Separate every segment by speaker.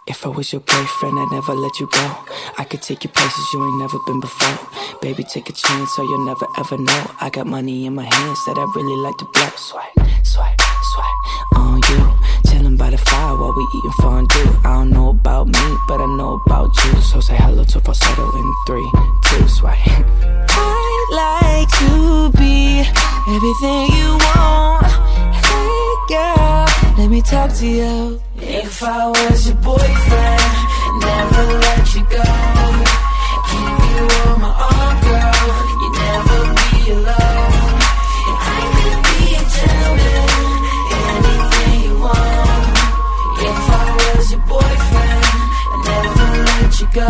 Speaker 1: If I was your boyfriend, I'd never let you go. I could take you places you ain't never been before. Baby, take a chance so you'll never ever know. I got money in my hands that I really like to blow. Swipe, swipe, swipe on you. Chillin' by the fire while we eating fondue. I don't know about me, but I know about you. So say hello to falsetto in 3, 2, swipe. I'd like to be everything you want. Hey girl, let me talk to you. If I was your boyfriend, never let you go. Keep you on my arm, girl. You never be alone. And I could be a gentleman, anything you want. If I was your boyfriend, I never let you go.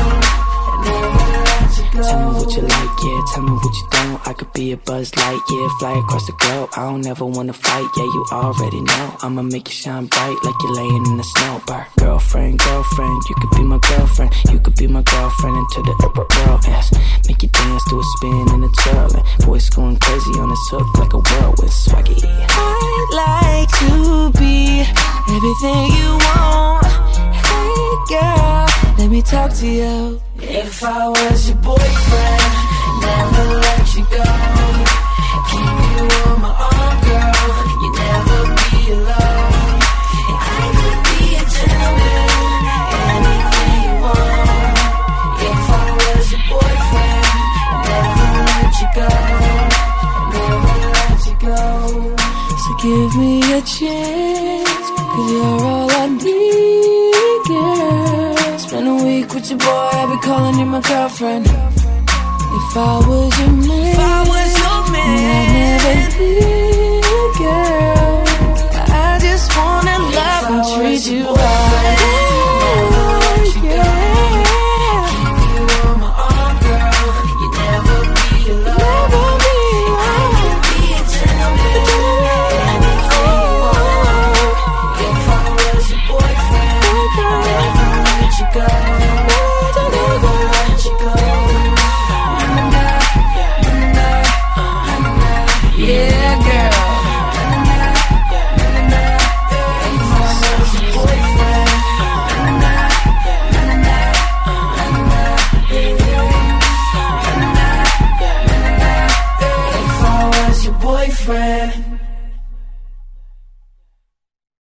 Speaker 1: Tell me what you like, yeah, tell me what you don't. I could be a Buzz Lightyear, fly across the globe. I don't ever wanna fight, yeah, you already know. I'ma make you shine bright like you're laying in the snow. Bird. Girlfriend, girlfriend, you could be my girlfriend. You could be my girlfriend until the world ends. Make you dance to a spin and a twirl. Voice going crazy on this hook like a whirlwind swaggy. I'd like to be everything you want. Hey girl, let me talk to you. If I was your boyfriend, never let you go. Keep you on my arm, girl. You never be alone. And I could be a gentleman, anything you want. If I was your boyfriend, never let you go. Never let you go. So give me a chance, 'cause you're all I need, girl. Spend a week with your boy, I'd be calling you my girlfriend. If I was your man, I'd never leave, girl. I just wanna love and treat you right.